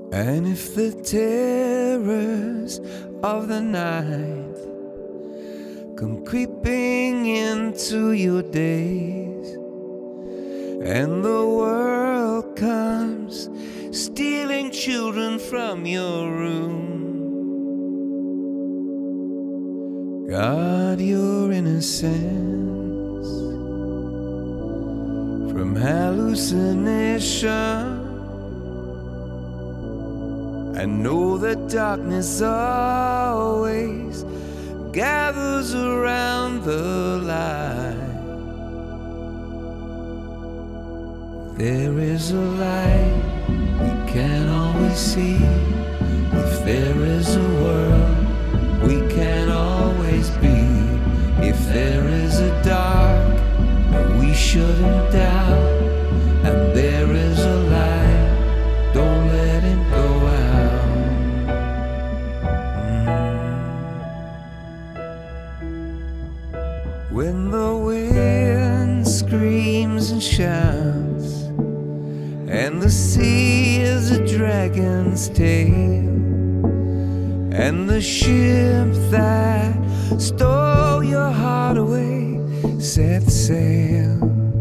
And if the terrors of the night come creeping into your days, and the world comes stealing children from your room, guard your innocence from hallucination. I know that darkness always gathers around the light. There is a light we can't always see. If there is a world we can't always be. If there is a dark that we shouldn't doubt, and there is a light, don't let it go out. When the wind screams and shouts, and the sea is a dragon's tail, and the ship that stole your heart away sets sail,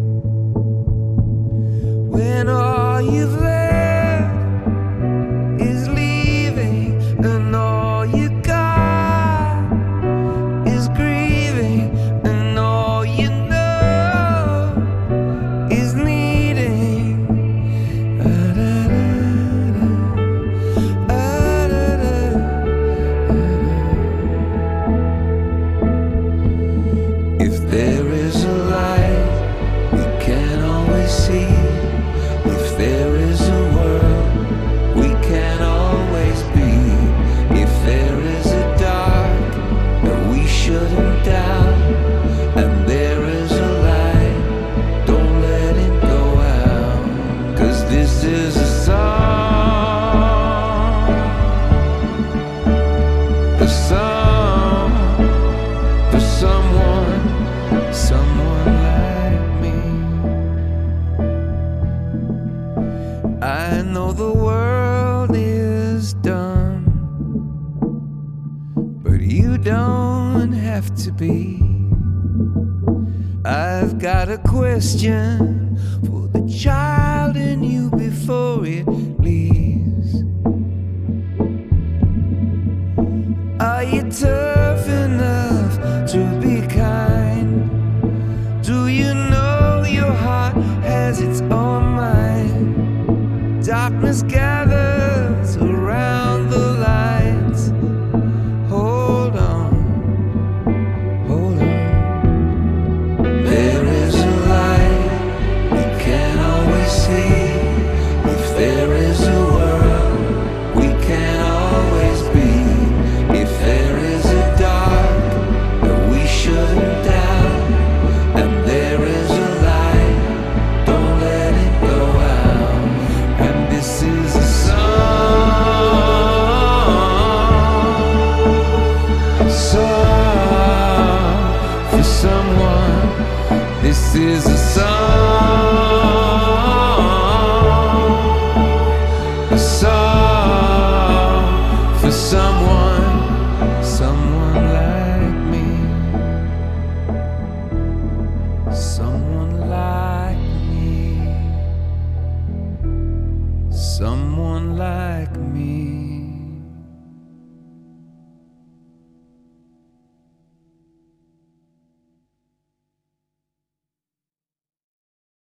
when all you've left is leaving, and all you got is grieving, and all you know is needing. If there is a light we can't always see, if there is a world we can't always be, if there is a dark that we shouldn't doubt, and there is a light, don't let it go out. 'Cause this is a song for someone like me. I know the world is done, but you don't have to be. I've got a question for the child in you before it leaves. Are you